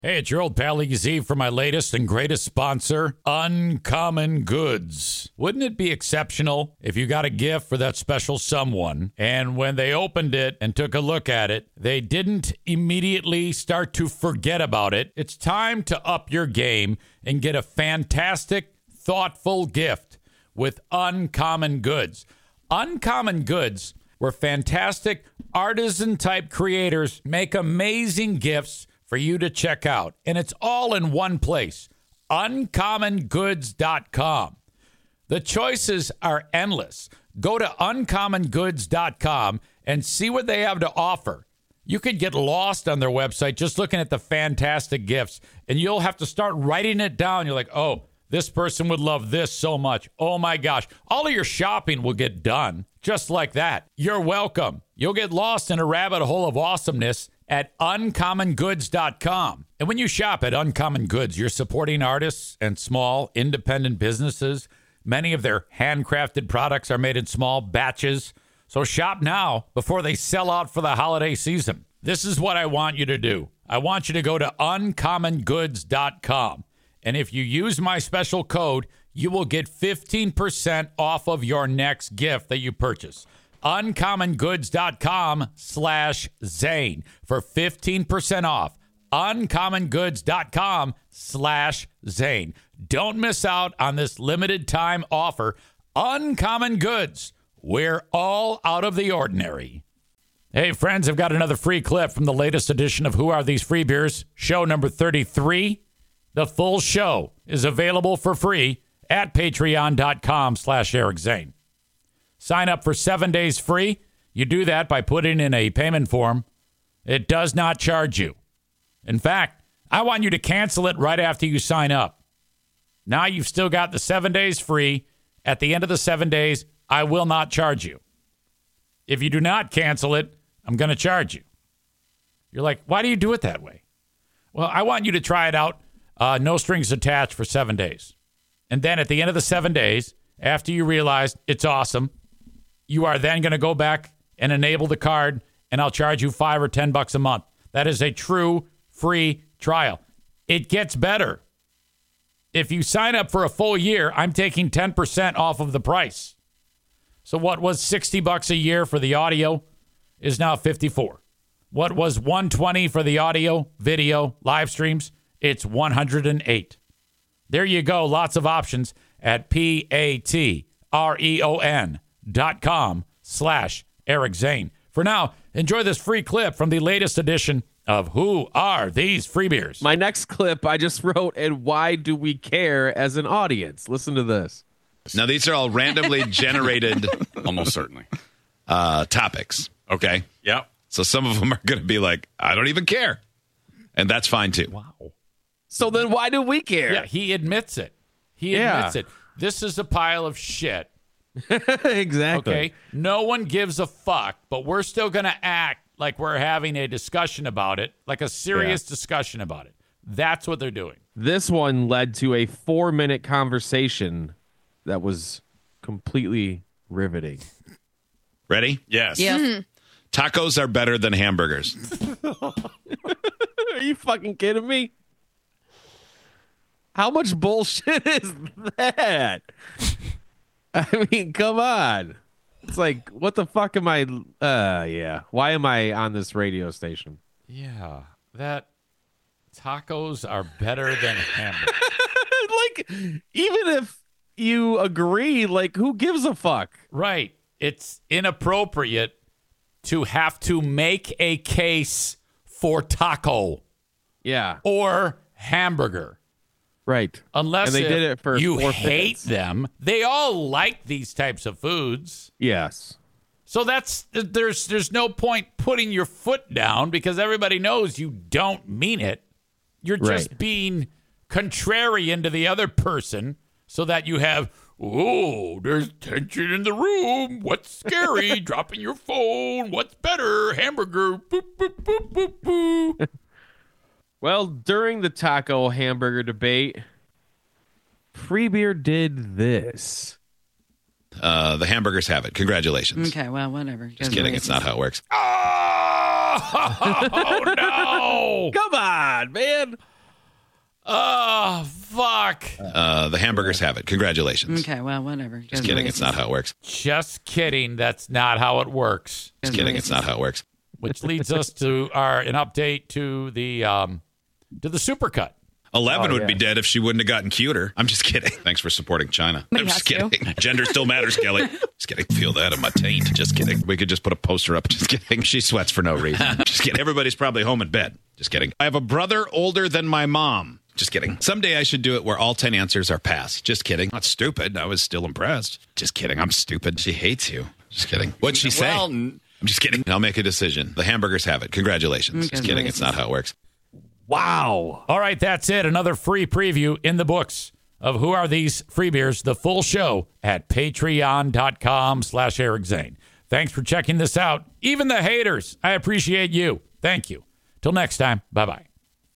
Hey, it's your old pal Easy for my latest and greatest sponsor, Uncommon Goods. Wouldn't it be exceptional if you got a gift for that special someone, and when they opened it and took a look at it, they didn't immediately start to forget about it? It's time to up your game and get a fantastic, thoughtful gift with Uncommon Goods. Uncommon Goods, where fantastic artisan-type creators make amazing gifts for you to check out. And it's all in one place, uncommongoods.com. The choices are endless. Go to uncommongoods.com and see what they have to offer. You could get lost on their website just looking at the fantastic gifts, and you'll have to start writing it down. You're like, oh, this person would love this so much. Oh, my gosh. All of your shopping will get done just like that. You're welcome. You'll get lost in a rabbit hole of awesomeness at uncommongoods.com. And when you shop at Uncommon Goods, you're supporting artists and small independent businesses. Many of their handcrafted products are made in small batches. So shop now before they sell out for the holiday season. This is what I want you to do. I want you to go to uncommongoods.com. And if you use my special code, you will get 15% off of your next gift that you purchase. uncommongoods.com/Zane for 15% off. uncommongoods.com/Zane. Don't miss out on this limited time offer. Uncommon Goods. We're all out of the ordinary. Hey, friends, I've got another free clip from the latest edition of Who Are These Free Beers? Show number 33. The full show is available for free at patreon.com/Eric Zane. Sign up for 7 days free. You do that by putting in a payment form. It does not charge you. In fact, I want you to cancel it right after you sign up. Now you've still got the 7 days free. At the end of the 7 days, I will not charge you. If you do not cancel it, I'm going to charge you. You're like, why do you do it that way? Well, I want you to try it out. No strings attached for 7 days. And then at the end of the 7 days, after you realize it's awesome, you are then going to go back and enable the card, and I'll charge you $5 or $10 a month. That is a true free trial. It gets better. If you sign up for a full year, I'm taking 10% off of the price. So what was $60 a year for the audio is now $54. What was $120 for the audio, video, live streams? It's $108. There you go. Lots of options at patreon.com/Eric Zane. For now, enjoy this free clip from the latest edition of Who Are These Free Beers? My next clip I just wrote, and why do we care as an audience? Listen to this. Now, these are all randomly generated, Almost certainly. Topics, okay? Yep. So some of them are going to be like, I don't even care. And that's fine, too. Wow. So then why do we care? Yeah, he admits it. He admits it. This is a pile of shit. Exactly. Okay? No one gives a fuck, but we're still going to act like we're having a discussion about it, like a serious discussion about it. That's what they're doing. This one led to a 4-minute conversation that was completely riveting. Ready? Yes. Yeah. Tacos are better than hamburgers. Are you fucking kidding me? How much bullshit is that? I mean, come on. It's like, what the fuck am I? Why am I on this radio station? Yeah, that tacos are better than hamburgers. Like, even if you agree, like, who gives a fuck? Right. It's inappropriate to have to make a case for taco Yeah. or hamburger. Right. Unless and they did it for you 4 hate minutes. them. They all like these types of foods. Yes. So there's no point putting your foot down because everybody knows you don't mean it. You're just being contrarian to the other person so that you have, oh, there's tension in the room. What's scary? Dropping your phone. What's better? Hamburger. Boop, boop, boop, boop, boop. Well, during the taco hamburger debate, Free Beer did this. The hamburgers have it. Congratulations. Okay, well, whatever. Just kidding. It's not how it works. Oh, no. Come on, man. Oh, fuck. The hamburgers have it. Congratulations. Okay, well, whatever. Just kidding. It's not how it works. Just kidding. That's not how it works. Just kidding. It's not how it works. Which leads us to an update to the supercut. 11 would be dead if she wouldn't have gotten cuter. I'm just kidding. Thanks for supporting China. But I'm he just has to. kidding. Gender still matters, Kelly. Just kidding. Feel that in my taint. Just kidding. We could just put a poster up. Just kidding. She sweats for no reason. Just kidding. Everybody's probably home in bed. Just kidding. I have a brother older than my mom. Just kidding. Someday I should do it where all 10 answers are pass. Just kidding. Not stupid. I was still impressed. Just kidding. I'm stupid. She hates you. Just kidding. What'd she say? Well, I'm just kidding. I'll make a decision. The hamburgers have it. Congratulations. Just kidding. It's not how it works. Wow. All right, that's it. Another free preview in the books of Who Are These Free Beers, the full show at patreon.com/Eric Zane. Thanks for checking this out. Even the haters, I appreciate you. Thank you. Till next time, bye-bye.